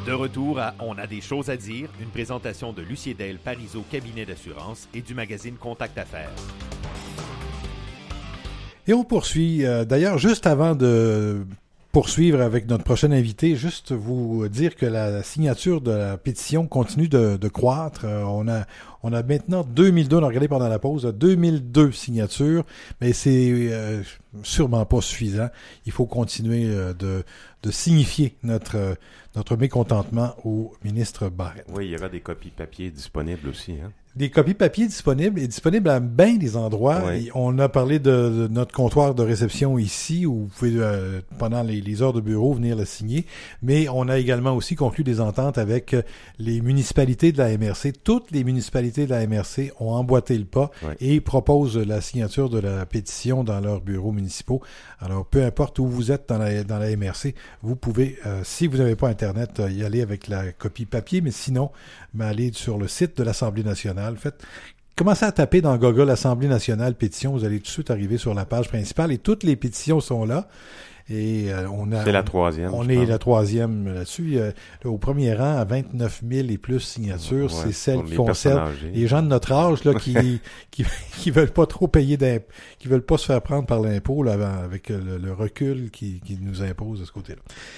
De retour à On a des choses à dire, une présentation de Lucie Del Parizeau Cabinet d'assurance et du magazine Contact Affaires. Et on poursuit. D'ailleurs, juste avant de poursuivre avec notre prochain invité, juste vous dire que la signature de la pétition continue de croître. On a maintenant 2002, on a regardé pendant la pause, 2002 signatures, mais c'est sûrement pas suffisant. Il faut continuer de signifier notre mécontentement au ministre Barrette. Oui, il y aura des copies papier disponibles aussi, hein? Des copies papier disponibles à bien des endroits. Oui. On a parlé de notre comptoir de réception ici, où vous pouvez, pendant les heures de bureau, venir le signer. Mais on a également aussi conclu des ententes avec les municipalités de la MRC. Toutes les municipalités de la MRC ont emboîté le pas et proposent la signature de la pétition dans leurs bureaux municipaux. Alors, peu importe où vous êtes dans la MRC, vous pouvez, si vous n'avez pas Internet, y aller avec la copie papier, mais sinon, aller sur le site de l'Assemblée nationale. Commencez à taper dans Google Assemblée nationale pétition, vous allez tout de suite arriver sur la page principale et toutes les pétitions sont là. Et c'est la troisième. On est la troisième là-dessus. Au premier rang, à 29 000 et plus signatures, c'est celle qui concerne les gens de notre âge là qui veulent pas trop payer qui veulent pas se faire prendre par l'impôt là, avec le recul qui nous impose de ce côté-là.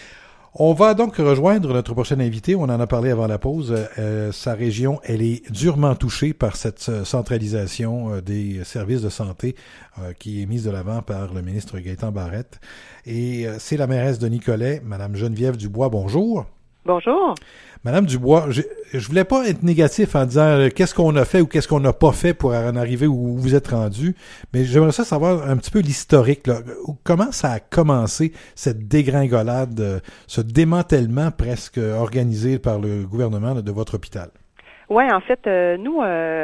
On va donc rejoindre notre prochain invité. On en a parlé avant la pause. Sa région, elle est durement touchée par cette centralisation des services de santé qui est mise de l'avant par le ministre Gaétan Barrette. Et c'est la mairesse de Nicolet, Madame Geneviève Dubois. Bonjour. Bonjour. Madame Dubois, je voulais pas être négatif en disant qu'est-ce qu'on a fait ou qu'est-ce qu'on n'a pas fait pour en arriver où vous êtes rendu, mais j'aimerais savoir un petit peu l'historique, là. Comment ça a commencé, cette dégringolade, ce démantèlement presque organisé par le gouvernement de votre hôpital? Oui, en fait, nous,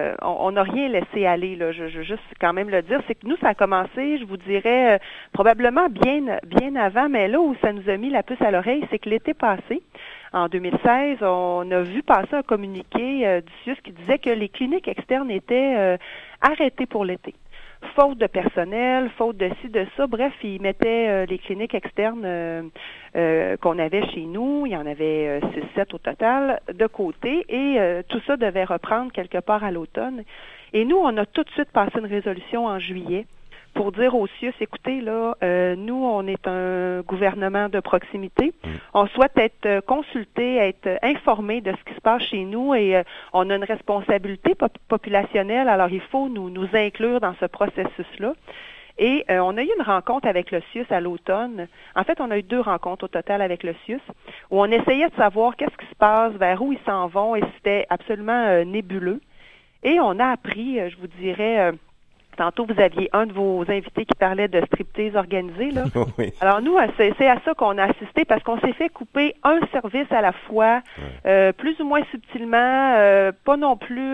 on n'a rien laissé aller, là. Je veux juste quand même le dire. C'est que nous, ça a commencé, je vous dirais, probablement bien avant, mais là où ça nous a mis la puce à l'oreille, c'est que l'été passé, en 2016, on a vu passer un communiqué du CIUS qui disait que les cliniques externes étaient arrêtées pour l'été. Faute de personnel, faute de ci, de ça. Bref, ils mettaient les cliniques externes qu'on avait chez nous, il y en avait 6-7 au total, de côté, et tout ça devait reprendre quelque part à l'automne. Et nous, on a tout de suite passé une résolution en juillet pour dire aux CIUS, écoutez, là, nous, on est un gouvernement de proximité. On souhaite être consulté, être informé de ce qui se passe chez nous et on a une responsabilité populationnelle, alors il faut nous inclure dans ce processus-là. Et on a eu une rencontre avec le CIUS à l'automne. En fait, on a eu 2 rencontres au total avec le CIUS où on essayait de savoir qu'est-ce qui se passe, vers où ils s'en vont et c'était absolument nébuleux. Et on a appris, je vous dirais... Tantôt, vous aviez un de vos invités qui parlait de striptease organisée, là. Oui. Alors, nous, c'est à ça qu'on a assisté parce qu'on s'est fait couper un service à la fois, plus ou moins subtilement, pas non plus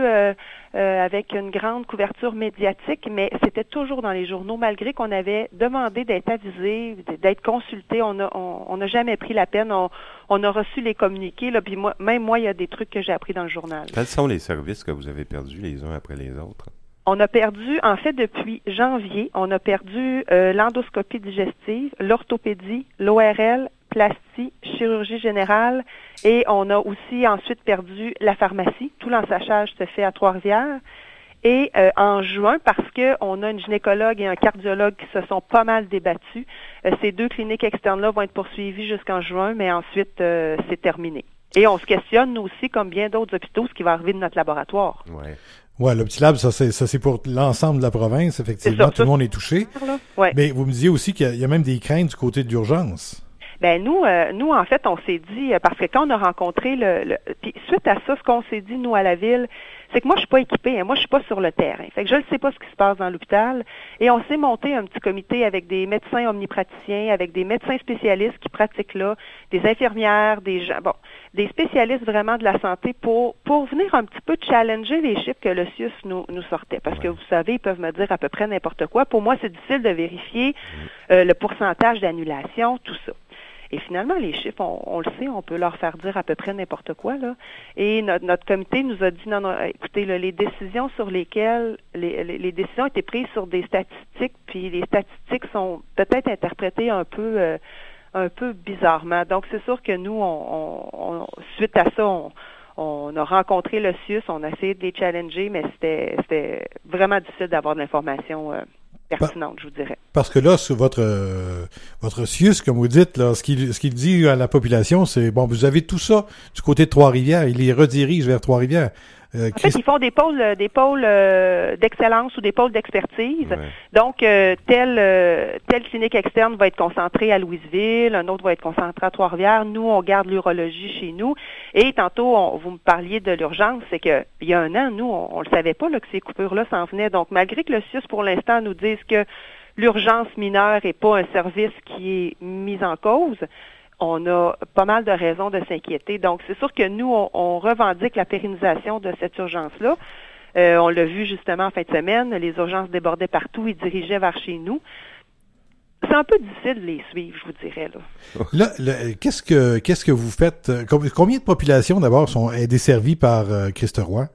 avec une grande couverture médiatique, mais c'était toujours dans les journaux, malgré qu'on avait demandé d'être avisé, d'être consulté. On n'a jamais pris la peine. On a reçu les communiqués, là, puis moi, il y a des trucs que j'ai appris dans le journal. Quels sont les services que vous avez perdus les uns après les autres? On a perdu, en fait, depuis janvier, on a perdu l'endoscopie digestive, l'orthopédie, l'ORL, plastie, chirurgie générale et on a aussi ensuite perdu la pharmacie. Tout l'ensachage se fait à Trois-Rivières. Et en juin, parce qu'on a une gynécologue et un cardiologue qui se sont pas mal débattus, ces 2 cliniques externes-là vont être poursuivies jusqu'en juin, mais ensuite, c'est terminé. Et on se questionne, nous aussi, comme bien d'autres hôpitaux, ce qui va arriver de notre laboratoire. Ouais. Ouais, l'Optilab, ça c'est pour l'ensemble de la province, effectivement. Tout le monde est touché. Ouais. Mais vous me disiez aussi qu'il y a même des craintes du côté de l'urgence. Ben nous, en fait, on s'est dit, parce que quand on a rencontré puis suite à ça, ce qu'on s'est dit, nous, à la ville, c'est que moi, je suis pas équipée, hein, moi, je suis pas sur le terrain. Fait que je ne sais pas ce qui se passe dans l'hôpital. Et on s'est monté un petit comité avec des médecins omnipraticiens, avec des médecins spécialistes qui pratiquent là, des infirmières, des gens, des spécialistes vraiment de la santé pour venir un petit peu challenger les chiffres que le CIUS nous sortait. Parce que vous savez, ils peuvent me dire à peu près n'importe quoi. Pour moi, c'est difficile de vérifier le pourcentage d'annulation, tout ça. Et finalement, les chiffres, on le sait, on peut leur faire dire à peu près n'importe quoi, là. Et notre comité nous a dit, non, écoutez, là, les décisions sur lesquelles, les décisions ont été prises sur des statistiques, puis les statistiques sont peut-être interprétées un peu un peu bizarrement. Donc, c'est sûr que nous, suite à ça, on a rencontré le CIUS, on a essayé de les challenger, mais c'était vraiment difficile d'avoir de l'information pertinente, je vous dirais. Parce que là, sur votre CIUS, comme vous dites, là, ce qu'il dit à la population, c'est, bon, vous avez tout ça du côté de Trois-Rivières, il les redirige vers Trois-Rivières. En fait, ils font des pôles d'excellence ou des pôles d'expertise. Ouais. Donc, telle clinique externe va être concentrée à Louisville, un autre va être concentré à Trois-Rivières. Nous, on garde l'urologie chez nous. Et tantôt, vous me parliez de l'urgence, c'est que il y a un an, nous, on le savait pas là, que ces coupures-là s'en venaient. Donc, malgré que le CIUS, pour l'instant, nous dise que l'urgence mineure n'est pas un service qui est mis en cause, on a pas mal de raisons de s'inquiéter. Donc, c'est sûr que nous, on revendique la pérennisation de cette urgence-là. On l'a vu justement en fin de semaine, les urgences débordaient partout, ils dirigeaient vers chez nous. C'est un peu difficile de les suivre, je vous dirais. Là, qu'est-ce que vous faites? Combien de populations, d'abord, est desservie par Christ Roy?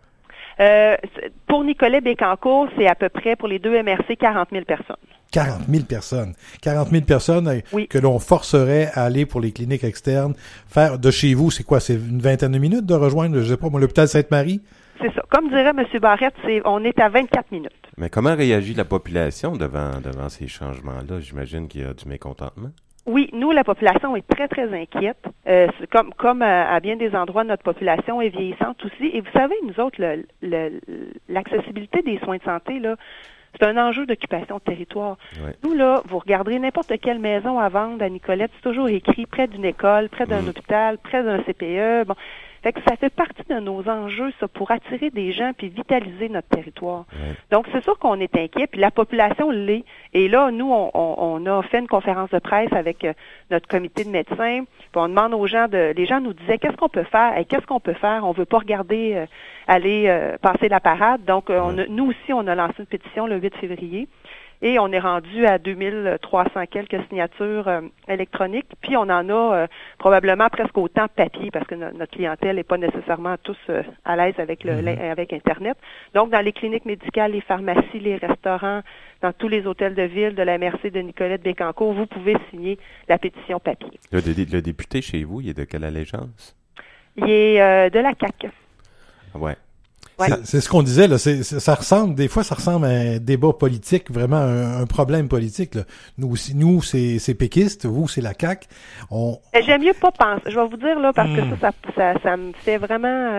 Pour Nicolet-Bécancour, c'est à peu près, pour les deux MRC, 40 000 personnes. 40 000 personnes. 40 000 personnes oui. Que l'on forcerait à aller pour les cliniques externes. Faire de chez vous, c'est quoi? C'est une vingtaine de minutes de rejoindre, je sais pas, l'hôpital Sainte-Marie? C'est ça. Comme dirait M. Barrette, on est à 24 minutes. Mais comment réagit la population devant ces changements-là? J'imagine qu'il y a du mécontentement. Oui, nous, la population est très, très inquiète. C'est comme à bien des endroits, notre population est vieillissante aussi. Et vous savez, nous autres, l'accessibilité des soins de santé, là, c'est un enjeu d'occupation de territoire. Ouais. Nous, là, vous regarderez n'importe quelle maison à vendre à Nicolette, c'est toujours écrit près d'une école, près d'un hôpital, près d'un CPE. Bon, fait que ça fait partie de nos enjeux, ça, pour attirer des gens puis vitaliser notre territoire. Ouais. Donc, c'est sûr qu'on est inquiet, puis la population l'est. Et là, nous, on a fait une conférence de presse avec notre comité de médecins, puis on demande aux gens les gens nous disaient, qu'est-ce qu'on peut faire? Et qu'est-ce qu'on peut faire? On veut pas regarder aller passer la parade. Donc, nous aussi, on a lancé une pétition le 8 février. Et on est rendu à 2300 quelques signatures électroniques. Puis on en a probablement presque autant papier parce que notre clientèle n'est pas nécessairement tous à l'aise avec avec Internet. Donc, dans les cliniques médicales, les pharmacies, les restaurants, dans tous les hôtels de ville de la MRC de Nicolette-Bécancour, vous pouvez signer la pétition papier. Le député chez vous, il est de quelle allégeance? Il est de la CAQ. Ouais. Ouais. C'est ce qu'on disait, là. Ça ressemble à un débat politique, vraiment un problème politique, là. Nous, c'est péquiste, vous, c'est la CAQ. J'aime mieux pas penser. Je vais vous dire, là, parce que ça me fait vraiment,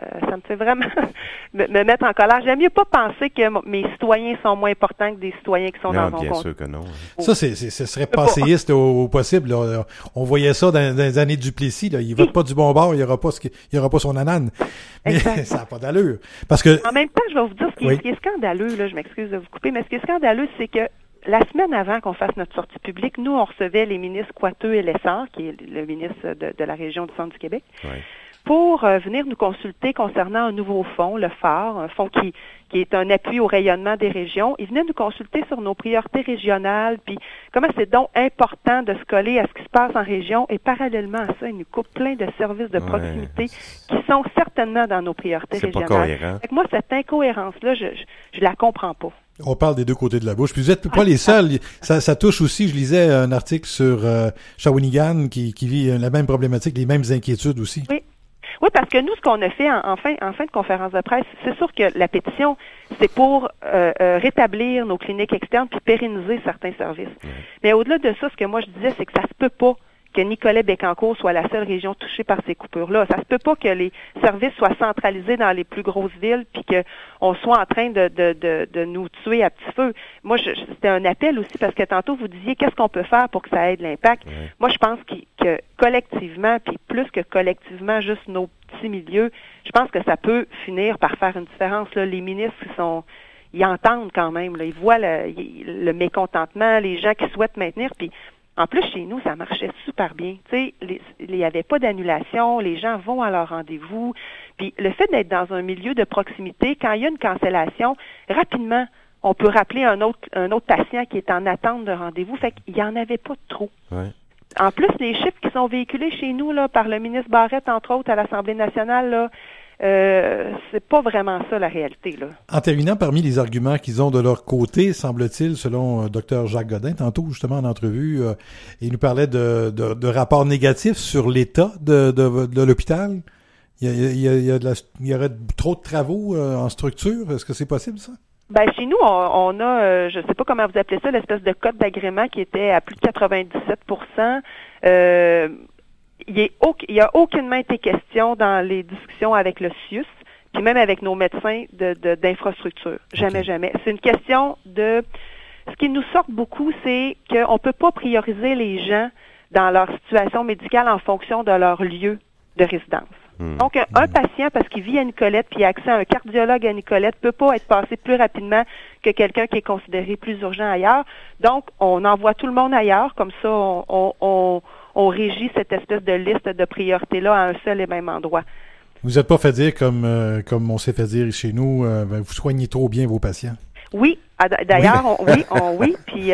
me mettre en colère. J'aime mieux pas penser que mes citoyens sont moins importants que des citoyens qui sont dans mon compte. Non, bien sûr que non. Ça, ce serait passéiste au possible, là. On voyait ça dans les années Duplessis, là. Il vote pas du bon bord, il y aura pas son anane. Mais ça n'a pas d'allure. Parce que... En même temps, je vais vous dire ce qui est scandaleux, là, je m'excuse de vous couper, mais ce qui est scandaleux, c'est que la semaine avant qu'on fasse notre sortie publique, nous, on recevait les ministres Coiteux et Lessard, qui est le ministre de la région du Centre du Québec, pour venir nous consulter concernant un nouveau fonds, le phare, un fonds qui est un appui au rayonnement des régions. Ils venaient nous consulter sur nos priorités régionales, puis comment c'est donc important de se coller à ce qui se passe en région, et parallèlement à ça, ils nous coupent plein de services de proximité qui sont certainement dans nos priorités régionales. Pas cohérent. Fait que moi, cette incohérence-là, je la comprends pas. On parle des deux côtés de la bouche. Puis vous êtes pas les seuls. Ça touche aussi, je lisais un article sur Shawinigan qui vit la même problématique, les mêmes inquiétudes aussi. Oui, parce que nous, ce qu'on a fait en fin de conférence de presse, c'est sûr que la pétition, c'est pour rétablir nos cliniques externes puis pérenniser certains services. Mais au-delà de ça, ce que moi je disais, c'est que ça se peut pas que Nicolet-Bécancour soit la seule région touchée par ces coupures-là. Ça se peut pas que les services soient centralisés dans les plus grosses villes puis qu'on soit en train de nous tuer à petit feu. Moi, c'était un appel aussi parce que tantôt vous disiez qu'est-ce qu'on peut faire pour que ça ait de l'impact. Moi, je pense que collectivement, puis plus que collectivement, juste nos petits milieux, je pense que ça peut finir par faire une différence. Là, les ministres ils entendent quand même. Là, ils voient le mécontentement, les gens qui souhaitent maintenir, puis en plus, chez nous, ça marchait super bien. Tu sais, il n'y avait pas d'annulation, les gens vont à leur rendez-vous. Puis le fait d'être dans un milieu de proximité, quand il y a une cancellation, rapidement, on peut rappeler un autre patient qui est en attente de rendez-vous. Fait qu'il n'y en avait pas trop. Ouais. En plus, les chiffres qui sont véhiculés chez nous là par le ministre Barrette, entre autres, à l'Assemblée nationale, là, c'est pas vraiment ça la réalité, là. En terminant, parmi les arguments qu'ils ont de leur côté, semble-t-il, selon Dr Jacques Godin, tantôt justement en entrevue, il nous parlait de rapports négatifs sur l'état de l'hôpital. Il y aurait trop de travaux en structure. Est-ce que c'est possible, ça? Ben chez nous, on a, je sais pas comment vous appelez ça, l'espèce de code d'agrément qui était à plus de 97%. Il y a aucunement été question dans les discussions avec le CIUS, puis même avec nos médecins d'infrastructure. Jamais, jamais. C'est une question de... Ce qui nous sort beaucoup, c'est qu'on peut pas prioriser les gens dans leur situation médicale en fonction de leur lieu de résidence. Donc, un patient, parce qu'il vit à Nicolette puis il a accès à un cardiologue à Nicolette, peut pas être passé plus rapidement que quelqu'un qui est considéré plus urgent ailleurs. Donc, on envoie tout le monde ailleurs, comme ça, on régit cette espèce de liste de priorités-là à un seul et même endroit. Vous n'êtes pas fait dire comme on s'est fait dire chez nous, vous soignez trop bien vos patients. Oui, d'ailleurs, oui, puis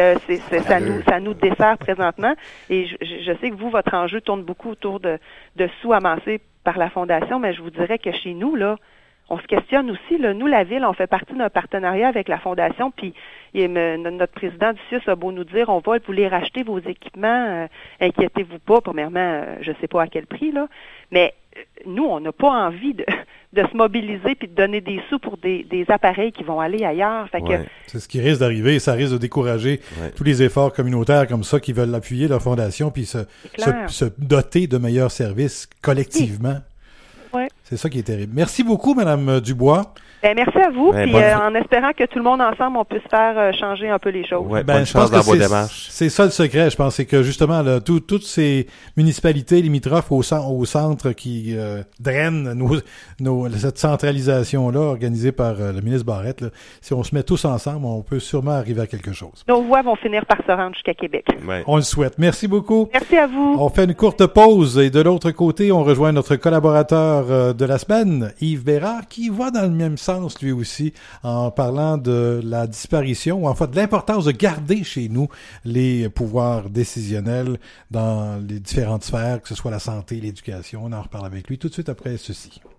ça nous dessert présentement. Et je sais que vous, votre enjeu tourne beaucoup autour de sous amassés par la Fondation, mais je vous dirais que chez nous, là, on se questionne aussi. Là, nous, la Ville, on fait partie d'un partenariat avec la Fondation, puis notre président du CIUS a beau nous dire, on va vous les racheter, vos équipements, inquiétez-vous pas. Premièrement, je sais pas à quel prix, là, mais nous, on n'a pas envie de se mobiliser puis de donner des sous pour des appareils qui vont aller ailleurs. Fait que, c'est ce qui risque d'arriver. Ça risque de décourager tous les efforts communautaires comme ça qui veulent appuyer leur fondation puis se doter de meilleurs services collectivement. Oui. C'est ça qui est terrible. Merci beaucoup, Mme Dubois. Ben, merci à vous, puis en espérant que tout le monde ensemble, on puisse faire changer un peu les choses. Ouais, bonne chance dans vos démarches. C'est ça le secret, je pense, c'est que justement, là, toutes ces municipalités limitrophes au centre qui drainent cette centralisation-là organisée par le ministre Barrette, là, si on se met tous ensemble, on peut sûrement arriver à quelque chose. Nos voix vont finir par se rendre jusqu'à Québec. Ouais. On le souhaite. Merci beaucoup. Merci à vous. On fait une courte pause et de l'autre côté, on rejoint notre collaborateur de la semaine, Yves Bérard, qui va dans le même sens lui aussi, en parlant de la disparition, ou en fait de l'importance de garder chez nous les pouvoirs décisionnels dans les différentes sphères, que ce soit la santé, l'éducation. On en reparle avec lui tout de suite après ceci.